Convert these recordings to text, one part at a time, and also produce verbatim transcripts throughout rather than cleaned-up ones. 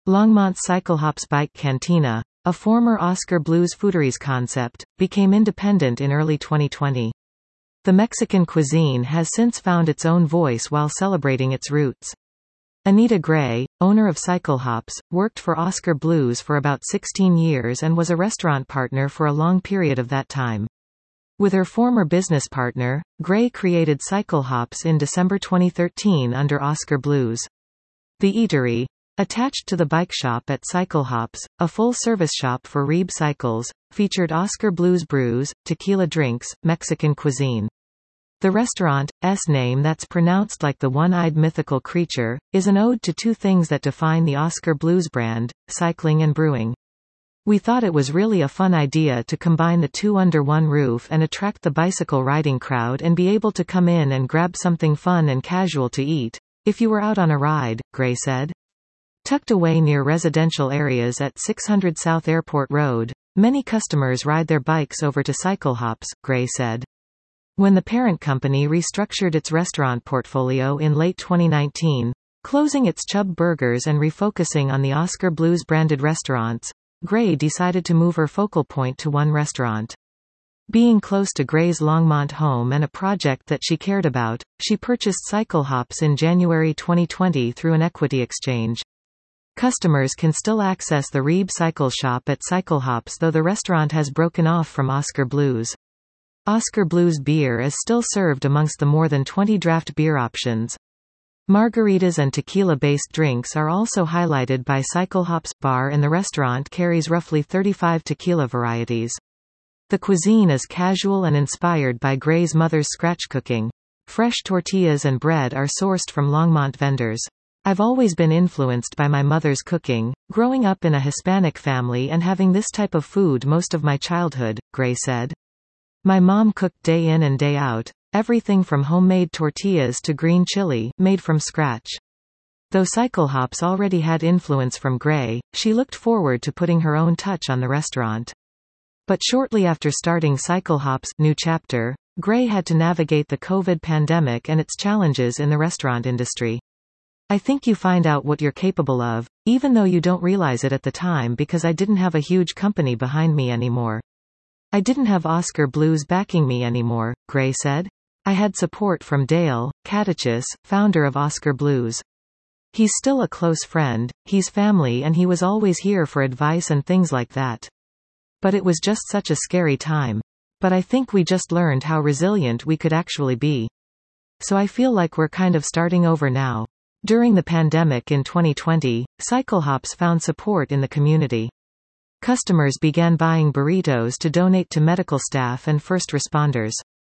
Longmont's Cyclehops Bike Cantina, a former Oscar Blues Fooderies concept, became independent in early twenty twenty. The Mexican cuisine has since found its own voice while celebrating its roots. Anita Gray, owner of Cyclehops, worked for Oscar Blues for about sixteen years and was a restaurant partner for a long period of that time. With her former business partner, Gray created Cyclehops in December twenty thirteen under Oscar Blues. The eatery, attached to the bike shop at Cyclehops, a full-service shop for Reeb cycles, featured Oscar Blues brews, tequila drinks, Mexican cuisine. The restaurant's name, that's pronounced like the one-eyed mythical creature, is an ode to two things that define the Oscar Blues brand: cycling and brewing. We thought it was really a fun idea to combine the two under one roof and attract the bicycle riding crowd and be able to come in and grab something fun and casual to eat, if you were out on a ride, Gray said. Tucked away near residential areas at six hundred South Airport Road, many customers ride their bikes over to Cyclehops, Gray said. When the parent company restructured its restaurant portfolio in late twenty nineteen, closing its Chubb Burgers and refocusing on the Oscar Blues branded restaurants, Gray decided to move her focal point to one restaurant. Being close to Gray's Longmont home and a project that she cared about, she purchased Cyclehops in January twenty twenty through an equity exchange. Customers can still access the Reeb Cycle Shop at Cyclehops, though the restaurant has broken off from Oscar Blues. Oscar Blues beer is still served amongst the more than twenty draft beer options. Margaritas and tequila-based drinks are also highlighted by Cyclehops Bar, and the restaurant carries roughly thirty-five tequila varieties. The cuisine is casual and inspired by Gray's mother's scratch cooking. Fresh tortillas and bread are sourced from Longmont vendors. I've always been influenced by my mother's cooking, growing up in a Hispanic family and having this type of food most of my childhood, Gray said. My mom cooked day in and day out, everything from homemade tortillas to green chili, made from scratch. Though Cyclehops already had influence from Gray, she looked forward to putting her own touch on the restaurant. But shortly after starting Cyclehops' new chapter, Gray had to navigate the COVID pandemic and its challenges in the restaurant industry. I think you find out what you're capable of, even though you don't realize it at the time, because I didn't have a huge company behind me anymore. I didn't have Oscar Blues backing me anymore, Gray said. I had support from Dale Catechis, founder of Oscar Blues. He's still a close friend, he's family, and he was always here for advice and things like that. But it was just such a scary time. But I think we just learned how resilient we could actually be. So I feel like we're kind of starting over now. During the pandemic in twenty twenty, Cyclehops found support in the community. Customers began buying burritos to donate to medical staff and first responders.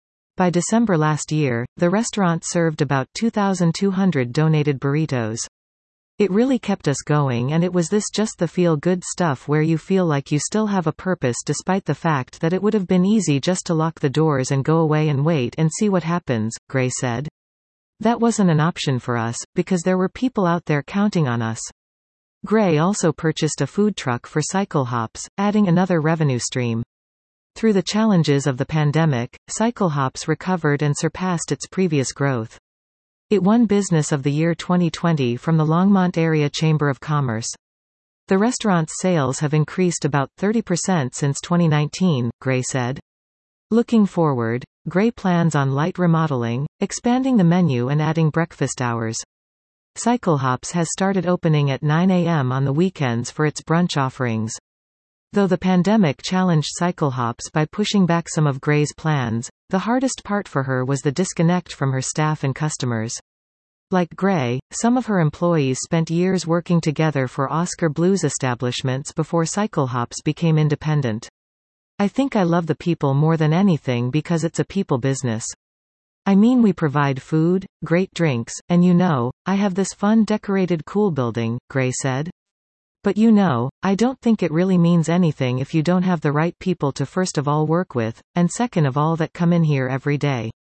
By December last year, the restaurant served about two thousand two hundred donated burritos. It really kept us going, and it was this just the feel-good stuff where you feel like you still have a purpose despite the fact that it would have been easy just to lock the doors and go away and wait and see what happens, Gray said. That wasn't an option for us, because there were people out there counting on us. Gray also purchased a food truck for Cyclehops, adding another revenue stream. Through the challenges of the pandemic, Cyclehops recovered and surpassed its previous growth. It won Business of the Year twenty twenty from the Longmont Area Chamber of Commerce. The restaurant's sales have increased about thirty percent since twenty nineteen, Gray said. Looking forward, Gray plans on light remodeling, expanding the menu and adding breakfast hours. Cyclehops has started opening at nine a m on the weekends for its brunch offerings. Though the pandemic challenged Cyclehops by pushing back some of Gray's plans, the hardest part for her was the disconnect from her staff and customers. Like Gray, some of her employees spent years working together for Oscar Blues establishments before Cyclehops became independent. I think I love the people more than anything because it's a people business. I mean, we provide food, great drinks, and you know, I have this fun decorated cool building, Gray said. But you know, I don't think it really means anything if you don't have the right people to first of all work with, and second of all that come in here every day.